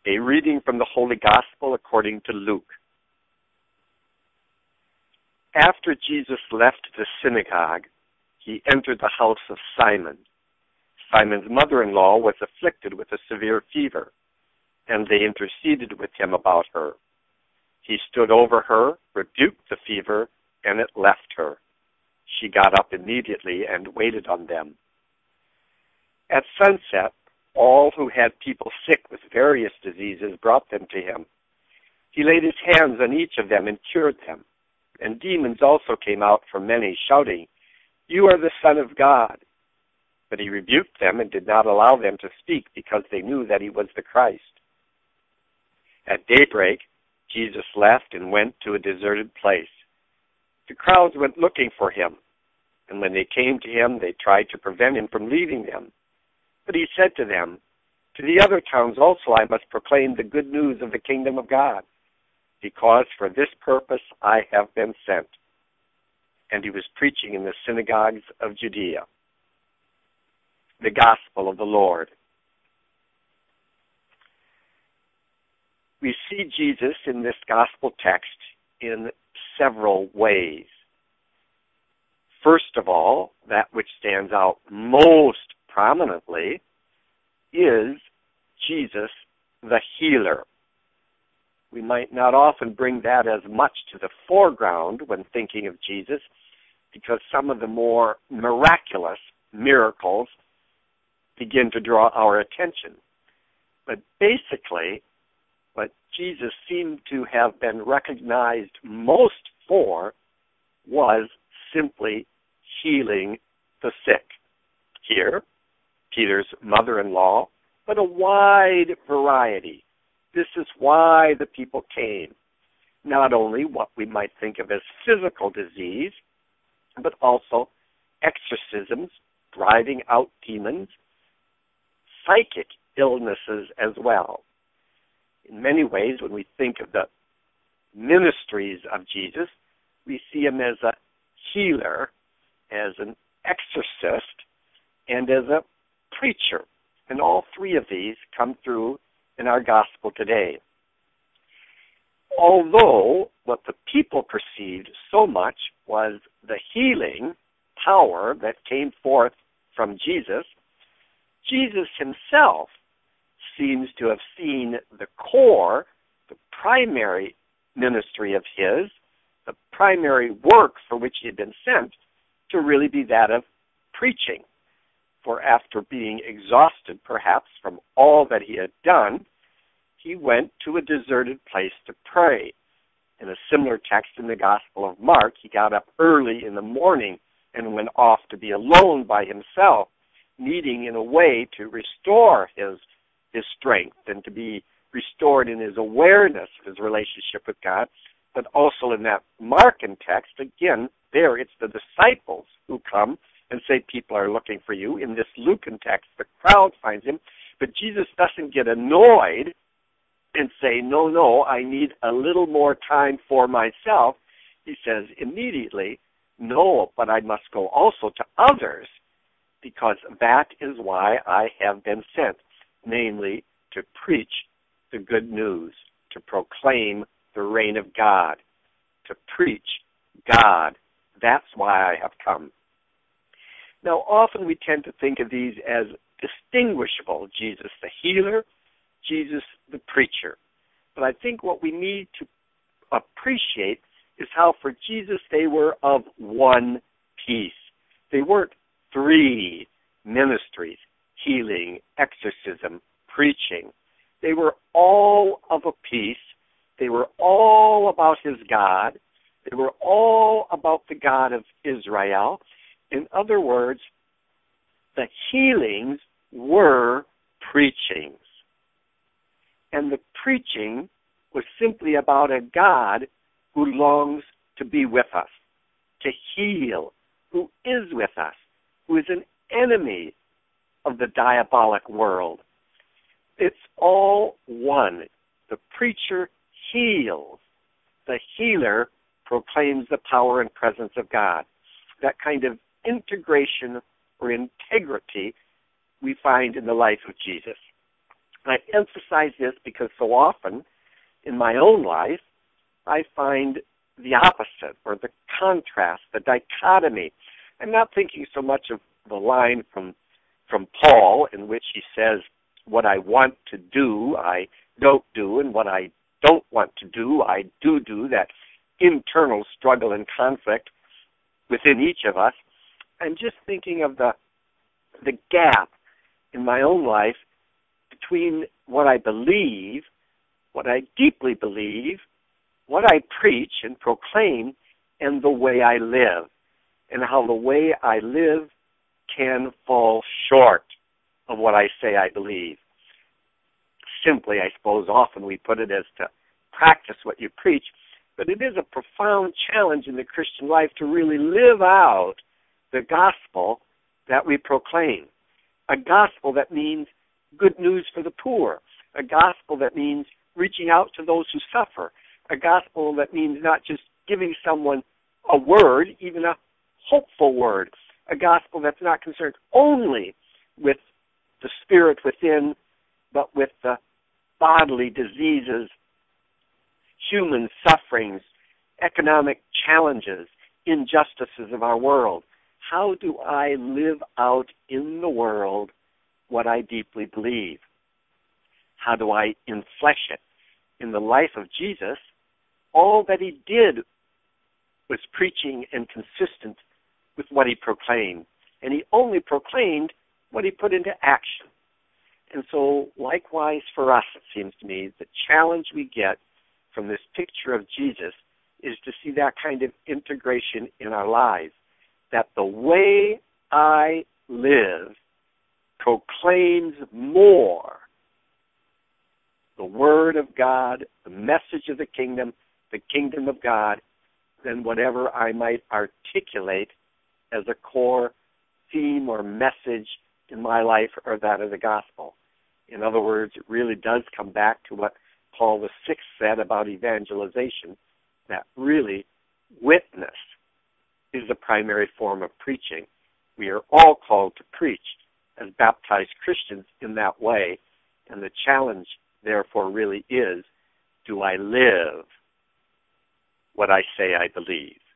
A reading from the Holy Gospel according to Luke. After Jesus left the synagogue, he entered the house of Simon. Simon's mother-in-law was afflicted with a severe fever, and they interceded with him about her. He stood over her, rebuked the fever, and it left her. She got up immediately and waited on them. At sunset, all who had people sick with various diseases brought them to him. He laid his hands on each of them and cured them. And demons also came out from many, shouting, "You are the Son of God." But he rebuked them and did not allow them to speak because they knew that he was the Christ. At daybreak, Jesus left and went to a deserted place. The crowds went looking for him, and when they came to him, they tried to prevent him from leaving them. But he said to them, "To the other towns also I must proclaim the good news of the kingdom of God, because for this purpose I have been sent." And he was preaching in the synagogues of Judea. The Gospel of the Lord. We see Jesus in this Gospel text in several ways. First of all, that which stands out most prominently is Jesus the healer. We might not often bring that as much to the foreground when thinking of Jesus, because some of the more miraculous miracles begin to draw our attention. But basically, what Jesus seemed to have been recognized most for was simply healing the sick. Here, Peter's mother-in-law, but a wide variety. This is why the people came. Not only what we might think of as physical disease, but also exorcisms, driving out demons, psychic illnesses as well. In many ways, when we think of the ministries of Jesus, we see him as a healer, as an exorcist, and as a preacher. And all three of these come through in our gospel today. Although what the people perceived so much was the healing power that came forth from Jesus, Jesus himself seems to have seen the core, the primary ministry of his, the primary work for which he had been sent, to really be that of preaching. For after being exhausted, perhaps, from all that he had done, he went to a deserted place to pray. In a similar text in the Gospel of Mark, he got up early in the morning and went off to be alone by himself, needing in a way to restore his strength and to be restored in his awareness of his relationship with God. But also in that Markan text, again, there it's the disciples who come and say, "People are looking for you." In this Lucan text, the crowd finds him, but Jesus doesn't get annoyed and say, no, I need a little more time for myself. He says immediately, "No, but I must go also to others, because that is why I have been sent, namely to preach the good news, to proclaim the reign of God, to preach God. That's why I have come." Now, often we tend to think of these as distinguishable: Jesus the healer, Jesus the preacher. But I think what we need to appreciate is how for Jesus they were of one piece. They weren't three ministries: healing, exorcism, preaching. They were all of a piece. They were all about his God. They were all about the God of Israel. In other words, the healings were preachings. And the preaching was simply about a God who longs to be with us, to heal, who is with us, who is an enemy of the diabolic world. It's all one. The preacher heals. The healer proclaims the power and presence of God. That kind of integration or integrity we find in the life of Jesus. And I emphasize this because so often in my own life, I find the opposite, or the contrast, the dichotomy. I'm not thinking so much of the line from Paul in which he says, what I want to do, I don't do, and what I don't want to do, I do, that internal struggle and conflict within each of us. I'm just thinking of the gap in my own life between what I believe, what I deeply believe, what I preach and proclaim, and the way I live, and how the way I live can fall short of what I say I believe. Simply, I suppose, often we put it as to practice what you preach, but it is a profound challenge in the Christian life to really live out the gospel that we proclaim. A gospel that means good news for the poor. A gospel that means reaching out to those who suffer. A gospel that means not just giving someone a word, even a hopeful word. A gospel that's not concerned only with the spirit within, but with the bodily diseases, human sufferings, economic challenges, injustices of our world. How do I live out in the world what I deeply believe? How do I inflesh it? In the life of Jesus, all that he did was preaching and consistent with what he proclaimed. And he only proclaimed what he put into action. And so, likewise for us, it seems to me, the challenge we get from this picture of Jesus is to see that kind of integration in our lives, that the way I live proclaims more the Word of God, the message of the kingdom of God, than whatever I might articulate as a core theme or message in my life or that of the gospel. In other words, it really does come back to what Paul VI said about evangelization, that really witness is the primary form of preaching. We are all called to preach as baptized Christians in that way, and the challenge, therefore, really is, do I live what I say I believe?